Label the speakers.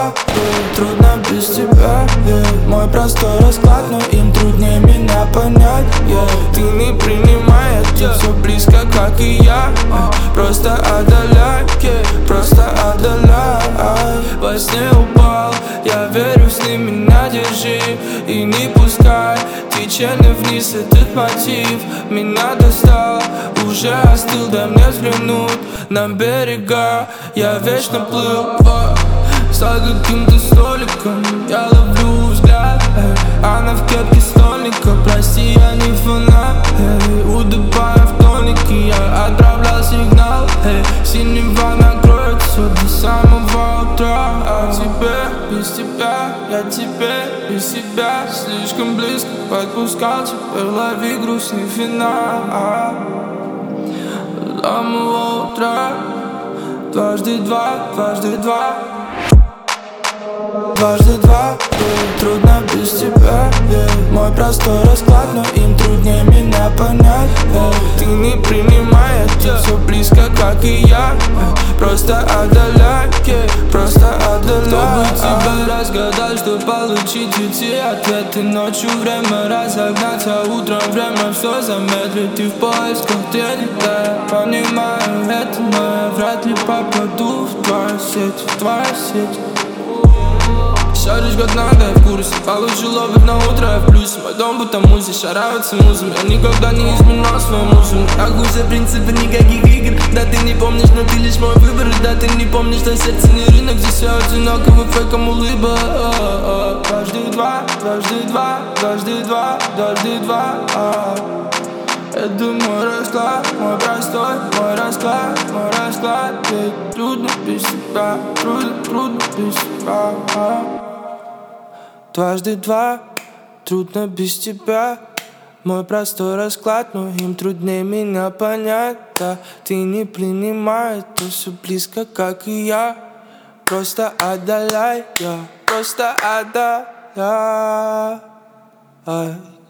Speaker 1: два, трудно без тебя, Мой простой расклад, но им труднее меня понять, Ты не принимай, это все близко, как и я, Просто отдаляй, просто отдаляй. Во сне упал, я верю, в сны меня держи. И не пускай течение вниз, этот мотив меня достал. Уже остыл, дай мне взглянуть на берега. Я вечно плыл за каким-то столиком. Я ловлю взгляд, она в кепке стольника. Прости, я не фанат, удыбая в тонике. Я отправлял сигнал, синева накроет все до самого утра. А тебе, без тебя, я теперь без себя. Слишком близко подпускал, теперь лови грустный финал. До самого утра, дважды два, дважды два. Дважды два, трудно без тебя, Мой простой расклад, но им труднее меня понять, Ты не принимай, это все близко, как и я, Просто отдаляй, просто отдаляй. Чтобы тебя разгадать, что получить эти ответы. Ночью время разогнаться, утром время все замедлить. И в поисках тени, да, я понимаю это, но я вряд ли попаду в твою сеть, в твою сеть. Шаришь как надо, я в курсе. Получил опыт на утро, я в плюсе. Мой дом будто музи, шараются музами. Я никогда не изменял свою музыку. Как уже принципы никаких игр. Да ты не помнишь, но ты лишь мой выбор. Да ты не помнишь, что сердце не рынок. Здесь все одинаково, фейком улыбок. Дважды два, дважды два, дважды два, дважды два. Это мой расклад, мой простой, мой расклад, мой расклад. Ведь трудно без тебя, трудно без тебя. Дважды два, трудно без тебя. Мой простой расклад, но им труднее меня понять, да. Ты не принимай, это все близко, как и я. Просто отдаляй, просто отдаляй.